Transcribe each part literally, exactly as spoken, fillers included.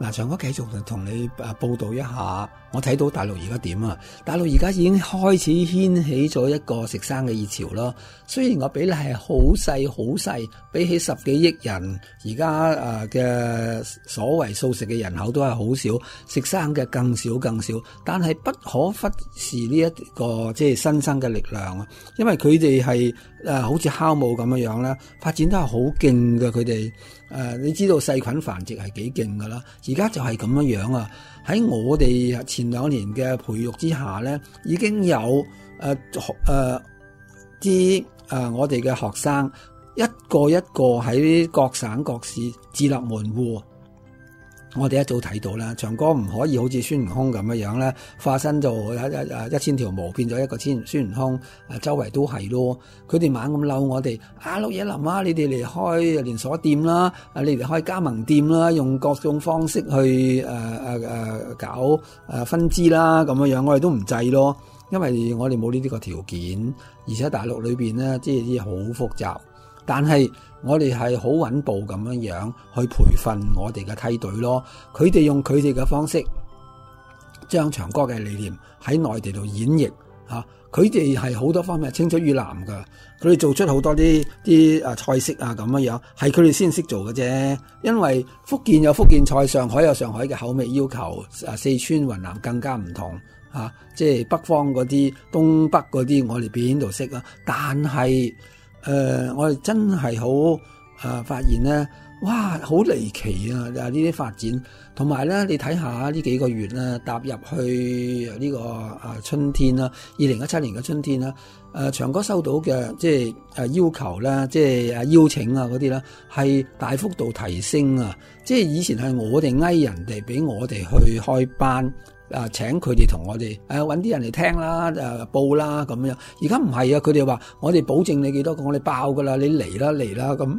嗱，長哥繼續同你誒報道一下，我睇到大陸而家點啊？大陸而家已經開始掀起咗一個食生嘅熱潮咯。雖然個比例係好細好細，比起十幾億人而家誒嘅所謂素食嘅人口都係好少，食生嘅更少更少。但係不可忽視呢一個即係新生嘅力量啊，因為佢哋係誒好似酵母咁樣樣咧，發展得係好勁嘅。佢哋誒你知道細菌繁殖係幾勁㗎啦。而家就係咁樣樣啊！喺我哋前兩年嘅培育之下咧，已經有誒誒啲誒我哋嘅學生一個一個喺各省各市自立門戶。我哋一早睇到啦，長哥唔可以好似孫悟空咁樣樣咧，化身做一一一千條毛變咗一個千孫悟空，誒周圍都係咯。佢哋猛咁嬲我哋，啊綠野林啊，你哋嚟開連鎖店啦，啊你哋開加盟店啦，用各種方式去誒誒誒搞誒分支啦，咁樣樣我哋都唔制咯，因為我哋冇呢啲個條件，而且大陸裏邊咧即係啲好複雜。但係我哋係好穩步咁樣樣去培訓我哋嘅梯隊咯，佢哋用佢哋嘅方式將長哥嘅理念喺內地度演繹吓，佢哋係好多方面係青出於藍噶，佢哋做出好多啲啲誒菜式啊咁樣樣，係佢哋先識做嘅啫。因為福建有福建菜，上海有上海嘅口味要求，誒四川雲南更加唔同吓，即係北方嗰啲、東北嗰啲，我哋邊度識啊？但係誒、呃，我哋真係好誒，發現咧，哇，好離奇啊！呢啲發展，同埋咧，你睇下呢幾個月咧，踏入去呢、這個誒、啊、春天啦，二零一七年嘅春天啦，誒、呃，長哥收到嘅即係誒、啊、要求啦，即係誒邀請啊嗰啲啦，係大幅度提升啊！即係以前係我哋嗌人哋俾我哋去開班。啊！請佢哋同我哋誒揾啲人嚟聽啦，誒、啊、報啦咁樣。而家唔係啊，佢哋話我哋保證你幾多個，我哋爆噶啦，你嚟啦嚟啦咁。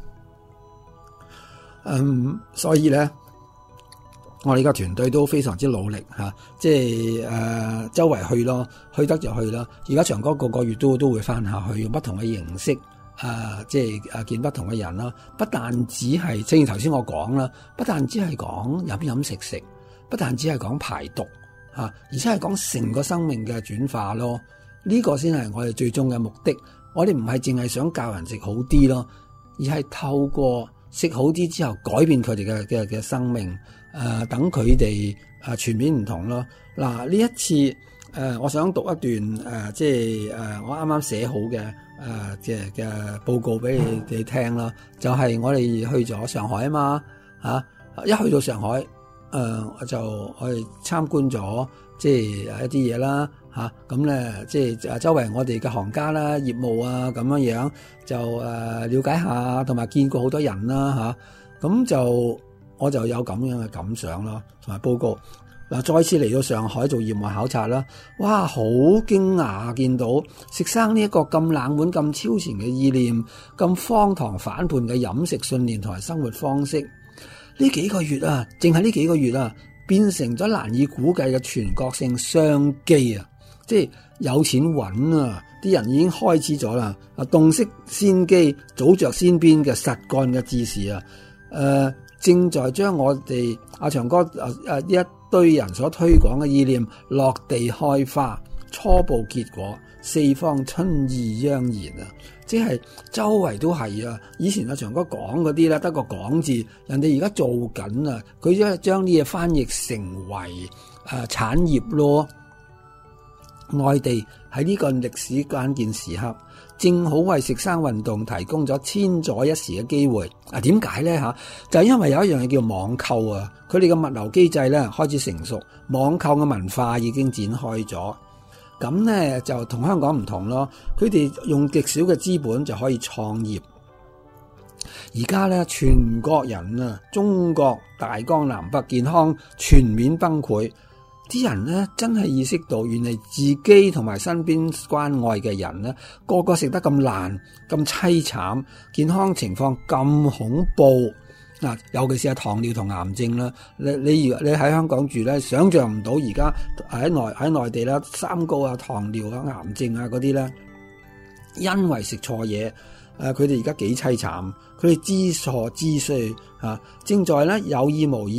嗯，所以咧，我哋個團隊都非常之努力嚇、啊，即係誒、呃、周圍去咯，去得就去啦。而家長哥個個月都都會翻下去，用不同嘅形式啊，即係誒見不同嘅人啦。不但只係，正如頭先我講啦，不但只係講飲飲食食。不但只係講排毒嚇，而且係講成個生命嘅轉化咯。呢個先係我哋最終嘅目的。我哋唔係淨係想教人食好啲咯，而係透過食好啲之後改變佢哋嘅嘅嘅生命。誒，等佢哋誒全面唔同咯。嗱，呢一次誒，我想讀一段誒，即係誒我啱啱寫好嘅誒嘅嘅報告俾你哋聽啦。就係我哋去咗上海啊嘛嚇，一去到上海。誒、呃，我就我哋參觀咗，即係一啲嘢啦，吓咁咧，即係周圍我哋嘅行家啦、業務啊咁樣樣，就誒、呃、了解下，同埋見過好多人啦，吓咁就我就有咁樣嘅感想啦，同埋報告。嗱，再次嚟到上海做業務考察啦，哇，好驚訝見到食生呢一個咁冷門、咁超前嘅意念，咁荒唐反叛嘅飲食信念同埋生活方式。呢幾個月啊，淨係呢幾個月啊，變成咗難以估計嘅全國性商機啊！即係有錢揾啊，啲人已經開始咗啦。啊，洞悉先機、早着先鞭嘅實幹嘅志士啊，誒、呃，正在將我哋阿長哥誒誒呢一堆人所推廣嘅意念落地開花，初步結果，四方春意盎然啊！即係周圍都係啊！以前阿長哥講嗰啲咧，得個講字，人哋而家做緊啊！佢將將啲嘢翻譯成為誒、呃、產業咯。內地喺呢個歷史關鍵時刻，正好為食生運動提供咗千載一時嘅機會。啊，點解咧吓？就係因為有一樣嘢叫網購啊！佢哋嘅物流機制咧開始成熟，網購嘅文化已經展開咗。咁咧就同香港唔同咯，佢哋用極少嘅資本就可以創業。而家咧全國人啊，中國大江南北健康全面崩潰，啲人咧真係意識到，原來自己同埋身邊關愛嘅人咧，個個食得咁爛、咁淒慘，健康情況咁恐怖。嗱，尤其是係糖尿同癌症啦，你你如你喺香港住咧，想象唔到而家喺內喺內地啦，三高啊、糖尿啊、癌症啊嗰啲咧，因為食錯嘢，誒佢哋而家幾凄慘，佢哋知錯知衰啊，正在咧有意無意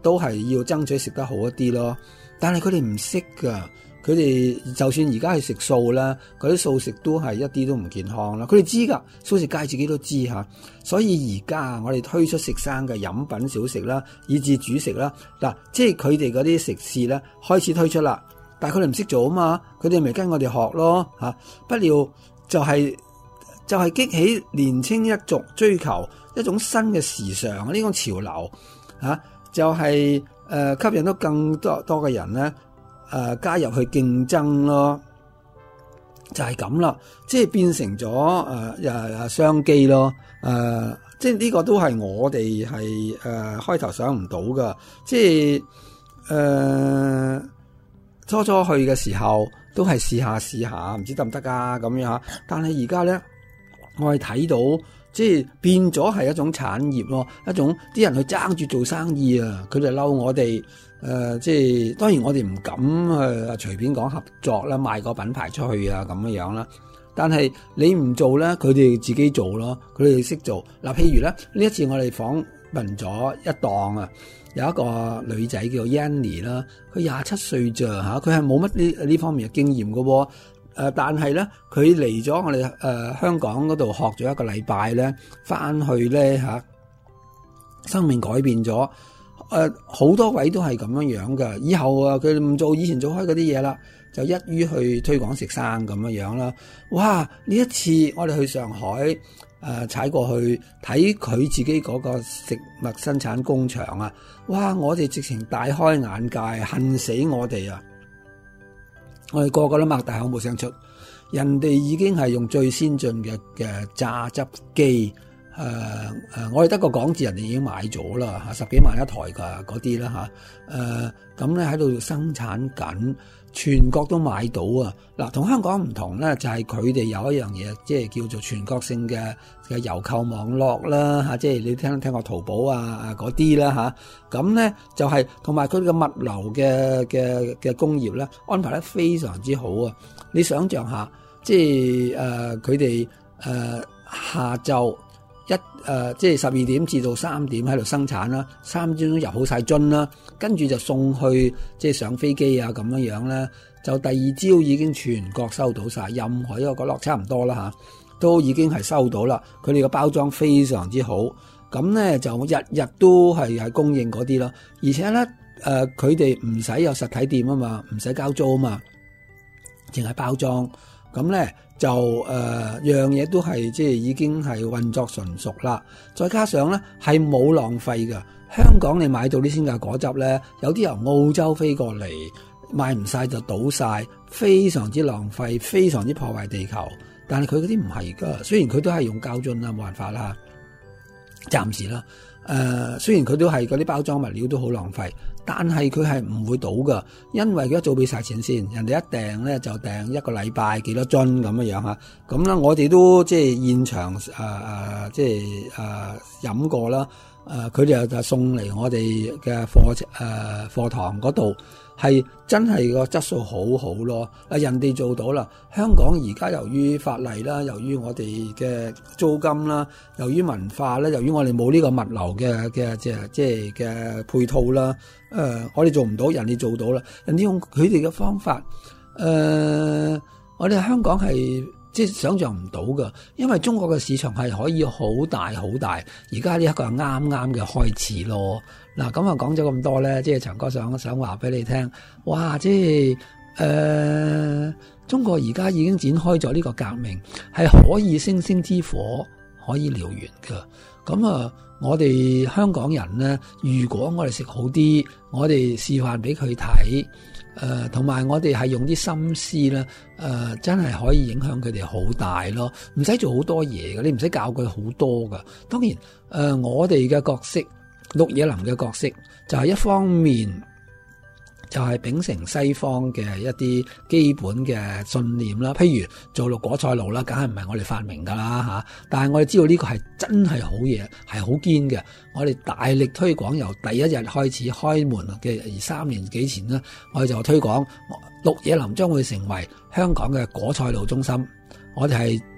都係要爭取食得好一啲咯。但係佢哋唔識噶，佢哋就算而家去食素啦，嗰啲素食都係一啲都唔健康啦。佢哋知噶，素食界自己都知吓，所以而家我哋推出食生嘅飲品小食啦，以至主食啦，嗱，即係佢哋嗰啲食肆咧開始推出啦，但係佢哋唔識做啊嘛，佢哋咪跟我哋學咯吓，不料就係、是、就係、是、激起年青一族追求一種新嘅時尚呢種潮流吓，就係、是、誒、呃、吸引到更多多嘅人咧誒、呃、加入去競爭咯，就係咁啦，即係變成咗誒誒商機咯，誒、呃、即係呢個都係我哋係誒開頭想唔到噶，即係誒、呃、初初去嘅時候都係試下試下，唔知得唔得啊咁樣，但係而家咧我係睇到。即係變咗係一種產業咯，一種啲人去爭住做生意啊！佢哋嬲我哋，誒、呃，即係當然我哋唔敢去隨便講合作啦，賣個品牌出去啊咁樣樣啦。但係你唔做咧，佢哋自己做咯，佢哋識做。嗱、呃，譬如咧呢一次我哋訪問咗一檔啊，有一個女仔叫 Yanny 啦，佢廿七歲咋嚇，佢係冇乜呢呢方面嘅經驗㗎喎。誒、呃，但係咧，佢嚟咗我哋誒、呃、香港嗰度學咗一個禮拜咧，翻去咧嚇、啊，生命改變咗。誒、呃，好多位都係咁樣樣嘅。以後啊，佢唔做以前做開嗰啲嘢啦，就一於去推廣食生咁樣樣啦。哇！呢一次我哋去上海誒、呃、踩過去睇佢自己嗰個食物生產工場啊！哇！我哋直情大開眼界，恨死我哋啊！我哋個個都擘大口冇聲出，人哋已經係用最先進嘅嘅榨汁機，誒、呃、誒，我哋得個講字，人哋已經買咗啦嚇，十幾萬一台噶嗰啲啦嚇，誒咁咧喺度生產緊，全國都買到啊！嗱，同香港唔同咧，就係佢哋有一樣嘢，即係叫做全國性嘅嘅郵購網絡啦嚇，即係你聽聽過淘寶啊嗰啲啦嚇，咁咧就係同埋佢哋嘅物流嘅嘅嘅工業咧安排得非常之好啊！你想象下，即係誒佢哋誒下晝一誒、呃、即係十二點至到三點喺度生產啦，三點鐘入好晒樽啦，跟住就送去即係上飛機啊咁樣樣咧，就第二朝已經全國收到晒，任何一個角落差唔多啦吓，都已經係收到啦。佢哋嘅包裝非常之好，咁咧就日日都係係供應嗰啲咯，而且咧誒佢哋唔使有實體店啊嘛，唔使交租啊嘛，淨係包裝，咁咧。就誒、呃、樣嘢都係即係已經係運作純熟啦，再加上咧係冇浪費㗎。香港你買到啲鮮榨果汁咧，有啲由澳洲飛過嚟，賣唔晒就倒晒，非常之浪費，非常之破壞地球。但係佢嗰啲唔係㗎，雖然佢都係用膠樽啦，冇辦法啦，暫時啦。誒、呃，雖然佢都係嗰啲包裝物料都好浪費，但係佢係唔會倒㗎，因為佢一早俾晒錢先，人哋一訂咧就訂一個禮拜幾多樽咁樣樣嚇，咁啦我哋都即係現場誒誒、呃、即係誒飲過啦，誒佢哋就送嚟我哋嘅課誒課堂嗰度。係真係個質素好好咯，啊人哋做到啦。香港而家由於法例啦，由於我哋嘅租金啦，由於文化咧，由於我哋冇呢個物流嘅嘅即係即係嘅配套啦，誒、呃、我哋做唔到，人哋做到啦。人哋用佢哋嘅方法，誒、呃、我哋香港係即係想象唔到噶，因為中國嘅市場係可以好大好大，而家呢一個係啱啱嘅開始咯。嗱，咁啊講咗咁多咧，即係長哥想想話俾你聽，哇！即係誒、呃，中國而家已經展開咗呢個革命，係可以星星之火可以燎原㗎。咁啊，我哋香港人咧，如果我哋食好啲，我哋示範俾佢睇，誒同埋我哋係用啲心思咧，誒、呃、真係可以影響佢哋好大咯。唔使做好多嘢嘅，你唔使教佢好多噶。當然，誒、呃、我哋嘅角色。綠野林嘅角色就係一方面就係秉承西方嘅一啲基本嘅信念啦，譬如做綠果菜露啦，梗係唔係我哋發明噶啦吓，但係我哋知道呢個係真係好嘢，係好堅嘅。我哋大力推廣，由第一日開始開門嘅三年幾前呢，我哋就推廣綠野林將會成為香港嘅果菜露中心。我哋係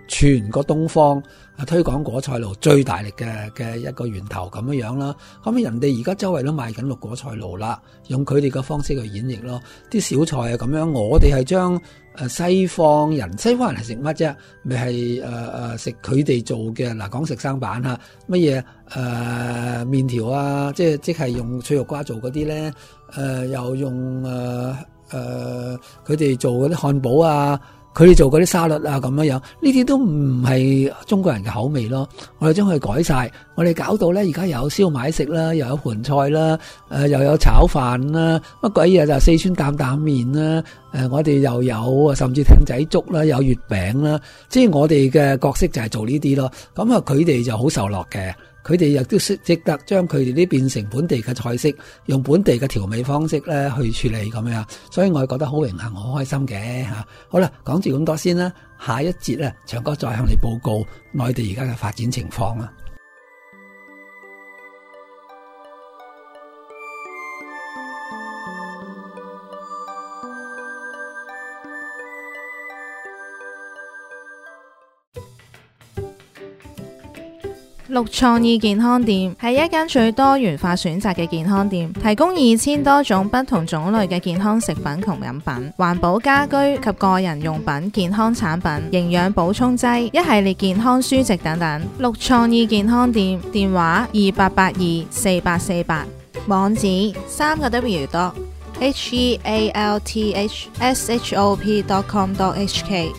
全個東方啊推廣果菜露最大力嘅嘅一個源頭咁樣樣啦。咁人哋而家周圍都賣緊綠果菜露啦，用佢哋嘅方式去演繹咯。啲小菜啊咁樣，我哋係將誒西方人，西方人係食乜啫？咪係誒誒食佢哋做嘅嗱，講食生板嚇，乜嘢誒麵條啊，即係即係用脆肉瓜做嗰啲咧，誒、呃、又用誒誒佢哋做嗰啲漢堡啊。佢哋做嗰啲沙律啊咁樣樣，呢啲都唔係中國人嘅口味咯。我哋將佢改晒，我哋搞到咧而家有燒賣食啦，又有盤菜啦，誒、呃、又有炒飯啦，乜鬼嘢就四川擔擔麵啦，誒、呃、我哋又有甚至艇仔粥啦，有月餅啦，即係我哋嘅角色就係做呢啲咯。咁啊，佢哋就好受落嘅。佢哋亦都識值得將佢哋啲變成本地嘅菜式，用本地嘅調味方式咧去處理咁樣，所以我係覺得好榮幸、好開心嘅嚇。好啦，講住咁多先啦，下一節咧，長哥再向你報告內地而家嘅發展情況啦。 綠創意健康店係一間最多元化選擇嘅健康店，提供二千多種不同種類嘅健康食品同飲品、環保家居及個人用品、健康產品、營養補充劑、一系列健康書籍等等。綠創意健康店電話二八八二四八四八，網址三個 W 多 H E A L T H S H O P dot com dot H K。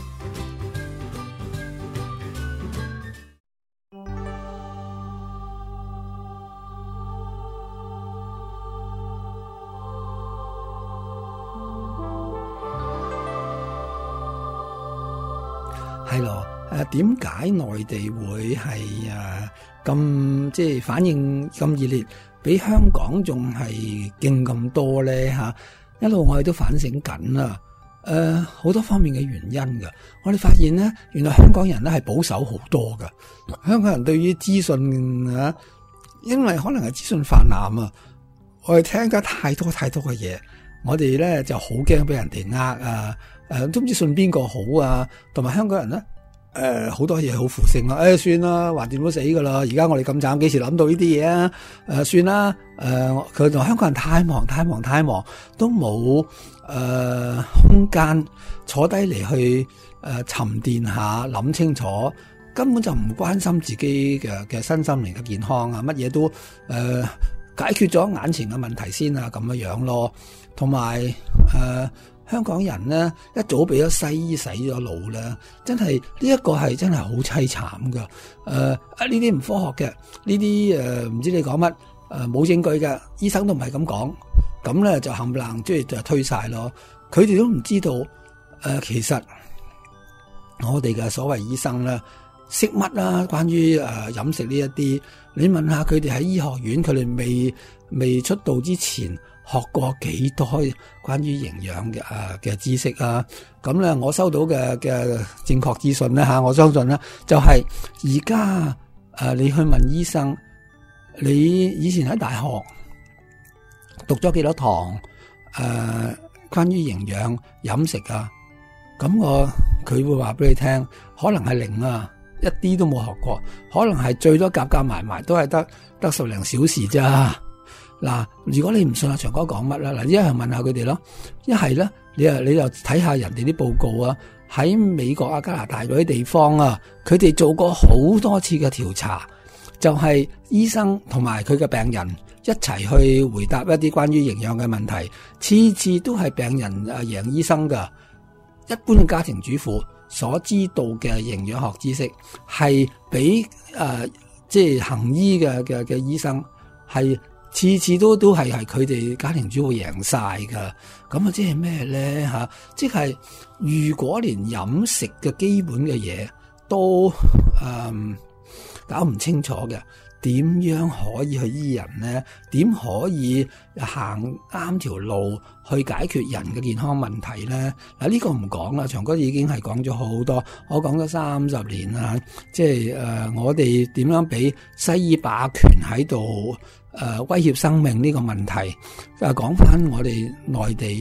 係咯，誒點解內地會係誒咁即係反應咁熱烈，比香港仲係勁咁多咧嚇？一路我哋都反省緊啦，誒、呃、好多方面嘅原因㗎。我哋發現咧，原來香港人咧係保守好多㗎。香港人對於資訊啊，因為可能係資訊泛濫啊，我哋聽得太多太多嘅嘢，我哋咧就好驚俾人哋呃啊。誒、呃，都唔知信邊個好啊，同埋香港人咧，誒、呃，好多嘢好負性啊，誒、哎，算啦，橫掂都死噶啦，而家我哋咁慘，幾時諗到呢啲嘢啊？誒、呃，算啦，誒、呃，佢同香港人太忙，太忙，太忙，都冇誒、呃、空間坐低嚟去誒、呃、沉澱下，諗清楚，根本就唔關心自己嘅嘅身心靈嘅健康啊，乜嘢都誒、呃、解決咗眼前嘅問題先啊，咁樣樣咯，同埋誒。呃香港人咧一早俾咗西醫洗咗腦咧，真係呢一個係真係好凄慘噶。誒啊呢啲唔科學嘅，呢啲誒唔知你講乜，誒冇證據嘅，醫生都唔係咁講，咁咧就冚唪唥即係就推晒咯。佢哋都唔知道誒、呃，其實我哋嘅所謂醫生咧識乜啦？關於誒、呃、飲食呢一啲，你問下佢哋喺醫學院，佢哋未未出道之前。學過幾多關於營養嘅誒嘅知識啊？咁咧，我收到嘅嘅正確資訊咧嚇，我相信咧就係而家誒你去問醫生，你以前喺大學讀咗幾多堂誒、呃、關於營養飲食啊？咁我佢會話俾你聽，可能係零啊，一啲都冇學過，可能係最多夾夾埋埋都係得得十零小時咋。嗱，如果你唔信阿長哥講乜啦，嗱，一係問下佢哋咯，一係咧，你啊你就睇下人哋啲報告啊，喺美國啊、加拿大嗰啲地方啊，佢哋做過好多次嘅調查，就係、是、醫生同埋佢嘅病人一齊去回答一啲關於營養嘅問題，次次都係病人誒贏醫生噶。一般嘅家庭主婦所知道嘅營養學知識，係比誒即係行醫嘅嘅嘅醫生係。次次都都係係佢哋家庭主婦贏晒噶，咁啊即係咩咧吓？即係如果連飲食嘅基本嘅嘢都誒、嗯、搞唔清楚嘅，點樣可以去醫人咧？點可以行啱條路去解決人嘅健康問題咧？嗱、這、呢個唔講啦，長哥已經係講咗好多，我講咗三十年啦，即係誒、呃、我哋點樣俾西醫霸權喺度？誒、呃，威脅生命呢個問題，就係講翻我哋內地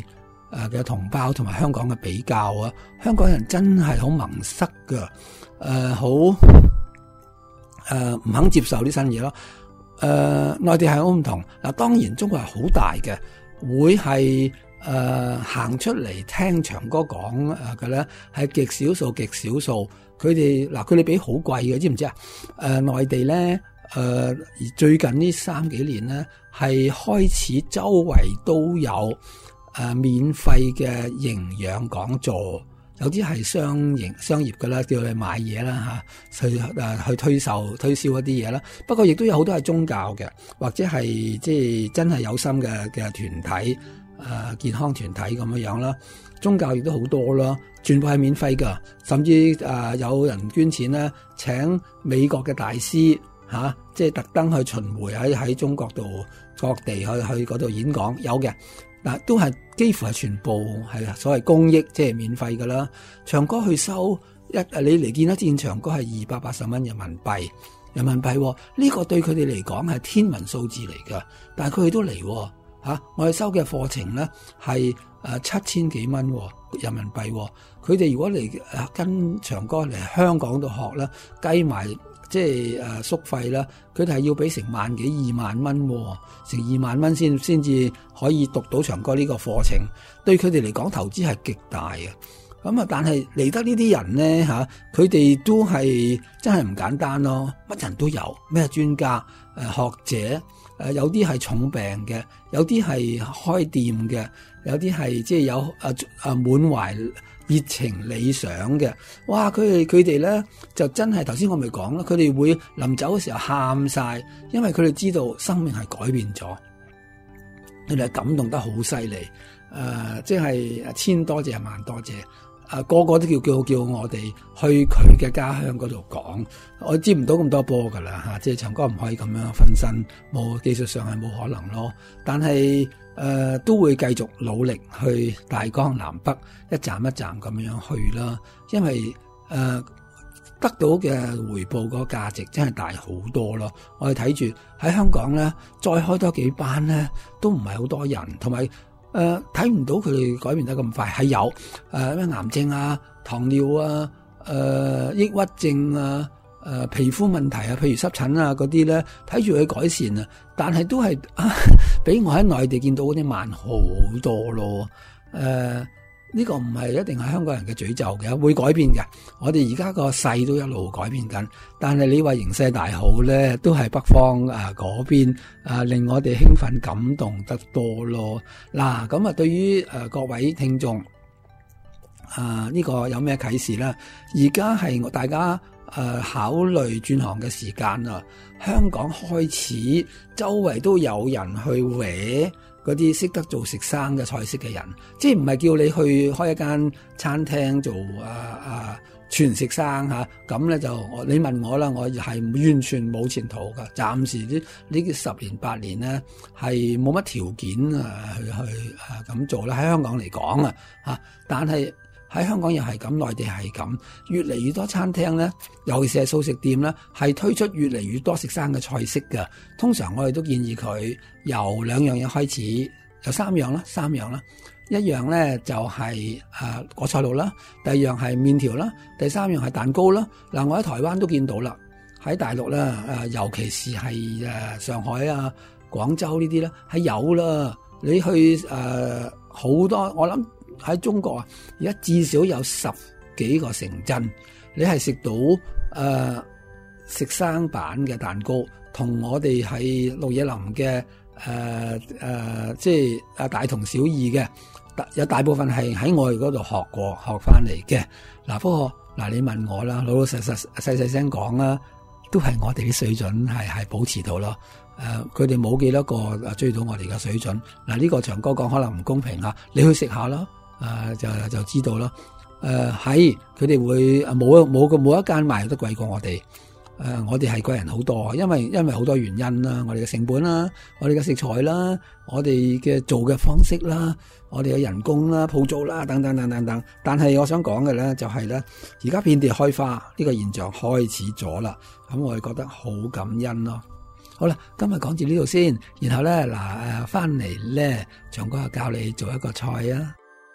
誒嘅同胞同埋香港嘅比較啊，香港人真係好矇塞噶，誒好誒唔肯接受啲新嘢咯。誒、呃，內地係好唔同嗱，當然中國係好大嘅，會係誒行出嚟聽長哥講誒嘅咧，係極少數極少數。佢哋嗱，佢哋俾好貴嘅，知唔知啊？誒、呃，內地咧，誒、呃，而最近呢三幾年咧，係開始周圍都有誒、呃、免費嘅營養講座。有啲係商營商業嘅啦，叫你買嘢啦嚇，去誒去推售推銷一啲嘢啦。不過亦都有好多係宗教嘅，或者係即係真係有心嘅嘅團體，誒、呃、健康團體咁樣樣啦。宗教亦都好多啦，全部係免費㗎，甚至誒、呃、有人捐錢咧，請美國嘅大師嚇、啊，即係特登去巡迴喺喺中國度各地去去嗰度演講，有嘅。嗱，都係幾乎係全部係所謂公益，即係免費噶啦。長哥去收一，你嚟見一戰長哥係二百八十蚊人民幣，人民幣呢、呢個對佢哋嚟講係天文數字嚟噶，但係佢哋都嚟吓、啊。我哋收嘅課程咧係誒七千幾蚊人民幣，佢哋如果嚟誒跟長哥嚟香港度學咧，計埋。即係誒宿費啦，佢哋係要俾成萬幾二萬蚊，成二萬蚊先先至可以讀到長哥呢個課程。對佢哋嚟講，投資係極大嘅。咁啊，但係嚟得呢啲人咧嚇，佢哋都係真係唔簡單咯。乜人都有，咩專家、誒學者，誒有啲係重病嘅，有啲係開店嘅，有啲係即係有誒誒滿懷熱情理想嘅。哇！佢哋佢哋咧就真係頭先我咪講啦，佢哋會臨走嘅時候喊晒，因為佢哋知道生命係改變咗，佢哋係感動得好犀利。誒、呃，即係千多謝萬多謝。誒、呃，個個都叫叫叫我哋去佢嘅家鄉嗰度講，我接唔到咁多波噶啦吓，即係長哥唔可以咁樣分身，冇技術上係冇可能咯。但係誒、呃、都會繼續努力去大江南北一站一站咁樣去啦，因為誒、呃、得到嘅回報個價值真係大好多咯。我哋睇住喺香港咧，再開多幾班咧，都唔係好多人，同埋。誒，睇唔到佢哋改變得咁快，係有誒咩、呃、癌症啊、糖尿啊、誒、呃、抑鬱症啊、誒、呃、皮膚問題啊，譬如濕疹啊嗰啲咧，睇住佢改善啊，但係都係啊，比我喺內地見到嗰啲慢好多咯。誒、呃，呢、這個唔係一定係香港人嘅詛咒嘅，會改變嘅。我哋而家個勢都一路改變緊，但係你話形勢大好咧，都係北方啊嗰邊啊令我哋興奮感動得多咯。嗱，咁啊，對於誒、呃、各位聽眾啊，呢、這個有咩啟示咧？而家係大家誒、呃、考慮轉行嘅時間啊，香港開始周圍都有人去搲嗰啲識得做食生嘅菜式嘅人，即係唔係叫你去開一間餐廳做啊啊全食生嚇，咁咧就你問我啦，我係完全冇前途噶，暫時呢呢十年八年咧係冇乜條件啊去去啊咁做啦。喺香港嚟講啊嚇，但係喺香港又係咁，內地係咁，越嚟越多餐廳咧，尤其是係素食店咧，係推出越嚟越多食生嘅菜式㗎。通常我哋都建議佢由兩樣嘢開始，由三樣啦，三樣啦。一樣咧就係、是、誒、呃、果菜露啦，第二樣係麵條啦，第三樣係蛋糕啦。嗱、呃，我喺台灣都見到啦，喺大陸咧誒、呃，尤其是係誒、呃、上海啊、廣州呢啲咧係有啦。你去誒好、呃、多，我諗。喺中國啊，而家至少有十幾個城鎮，你係食到誒、呃、食生版嘅蛋糕，同我哋喺鹿野林嘅誒誒，即係啊大同小異嘅，有大部分係喺我哋嗰度學過學翻嚟嘅。嗱，不過嗱，你問我啦，老老實實細細聲講啦，都係我哋啲水準係係保持到咯。誒、呃，佢哋冇幾多個追到我哋嘅水準。嗱、呃，呢、這個長哥講可能唔公平啊，你去食下咯。啊、呃，就就知道咯。誒、呃，係佢哋會冇冇個冇一間賣得貴過我哋。誒、呃，我哋係貴人好多，因為因為好多原因啦，我哋嘅成本啦，我哋嘅食材啦，我哋嘅做嘅方式啦，我哋嘅人工啦、鋪租啦等等等等等。但係我想講嘅咧，就係、是、咧，而家遍地開花呢、這個現象開始咗啦。咁我哋覺得好感恩咯。好啦，今日講至呢度先，然後咧嗱誒翻嚟咧，長哥教你做一個菜啊。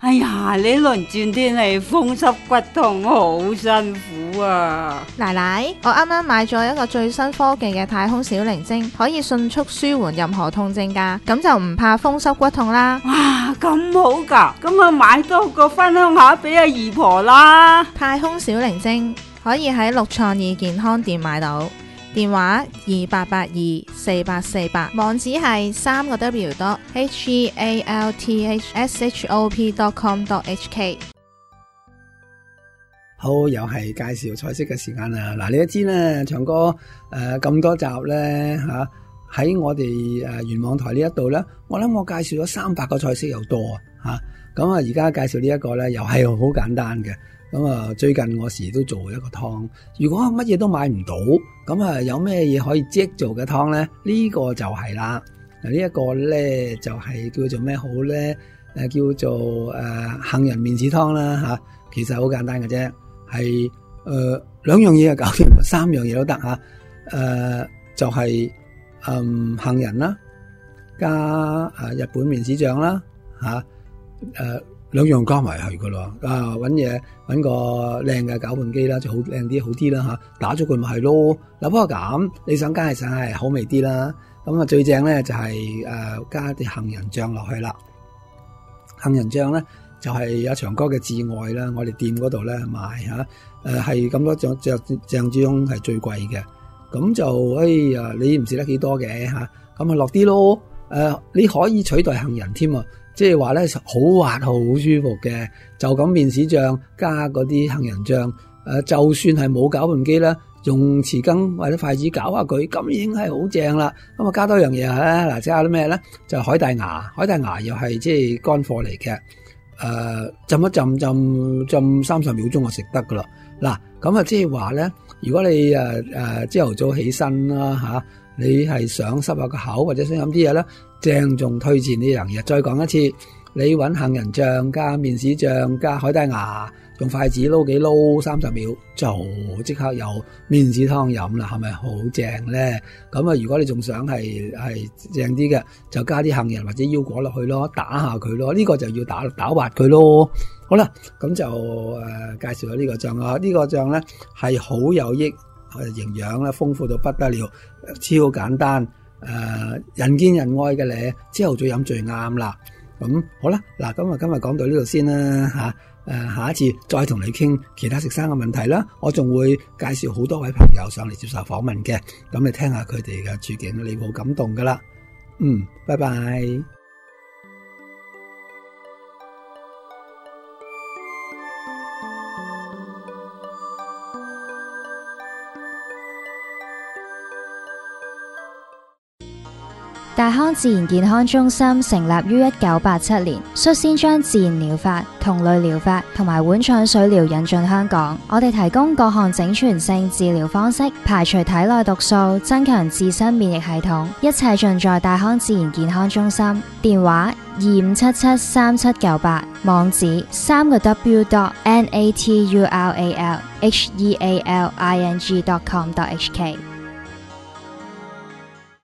哎呀，呢輪轉天氣風濕骨痛好辛苦啊！ 奶奶，我啱啱買咗一個最新科技嘅太空小靈精，可以迅速舒緩任何痛症噶，咁就唔怕風濕骨痛啦。 哇，咁好噶，咁啊買多個分享下俾阿姨婆啦。 太空小靈精可以喺六創意健康店買到，電話二八八二四八四八，網址係三個 W dot H E A L T H S H O P dot com dot H K。 好，又係介紹菜式嘅時間啦。嗱，你都知咧，長哥誒咁多集咧嚇，喺我哋誒元網台呢一度咧，我諗我介紹咗三百個菜式又多啊嚇。咁啊，而家介紹呢一個咧，又係好簡單嘅。咁啊，最近我時都做一個湯。如果乜嘢都買唔到，咁啊有咩嘢可以即做嘅湯咧？呢個就係啦。嗱，呢一個咧就係叫做咩好咧？誒，叫做誒杏仁麵豉湯啦嚇。其實好簡單嘅啫。係誒兩樣嘢就搞掂，三樣嘢都得吓。誒、呃、就係、是、嗯杏仁啦，加誒、呃、日本麵豉醬啦吓。誒兩樣加埋係噶咯。啊搵嘢搵個靚嘅攪拌機啦，就好靚啲好啲啦吓。打咗佢咪係咯。嗱，不過咁你想加係想係好味啲啦。咁啊最正咧就係、是、誒、呃、加啲杏仁醬落去啦。杏仁醬咧。就係有長哥嘅至愛啦，我哋店嗰度咧賣嚇，誒係咁多醬醬醬之中係最貴嘅，咁就哎呀你唔食得幾多嘅嚇，咁啊落啲咯，誒、呃、你可以取代杏仁添啊，即係話咧好滑好舒服嘅，就咁麵豉醬加嗰啲杏仁醬，誒、呃、就算係冇攪拌機啦，用匙羹或者筷子攪下佢，咁已經係好正啦。咁啊加多樣嘢啊，嗱，即係啲咩咧？就係海帶芽，海帶芽又係即係乾貨嚟嘅。誒、呃，浸一浸浸浸三十秒鐘就食得噶啦。嗱，咁啊即係話咧，如果你誒誒朝頭早起身啦吓、啊，你係想濕下個口或者想飲啲嘢咧，鄭重推薦呢樣嘢。再講一次，你搵杏仁醬加麵豉醬加海帶芽，用筷子撈幾撈三十秒就即刻有麵豉湯飲啦，係咪好正咧？咁啊，如果你仲想係係正啲嘅，就加啲杏仁或者腰果落去咯，打下佢咯。呢、這個就要打打滑佢咯。好啦，咁就誒、呃、介紹咗呢個醬啊。呢、這個醬咧係好有益，誒營養咧豐富到不得了，超簡單，誒、呃、人見人愛嘅咧，朝頭早飲最啱啦。咁好啦，嗱，今日今日講到呢度先啦吓。誒，下一次再同你傾其他食生嘅問題啦，我仲會介紹好多位朋友上嚟接受訪問嘅，咁你聽下佢哋嘅處境，你會好感動噶啦。嗯，拜拜。 大康自然健康中心成立於一九八七年，率先將自然療法、同類療法同埋碗腸水療引進香港。我哋提供各項整全性治療方式，排除體內毒素，增強自身免疫系統，一切盡在大康自然健康中心。電話二五七七三七九八，網址三個 W dot N A T U R A L H E A L I N G dot com dot H K。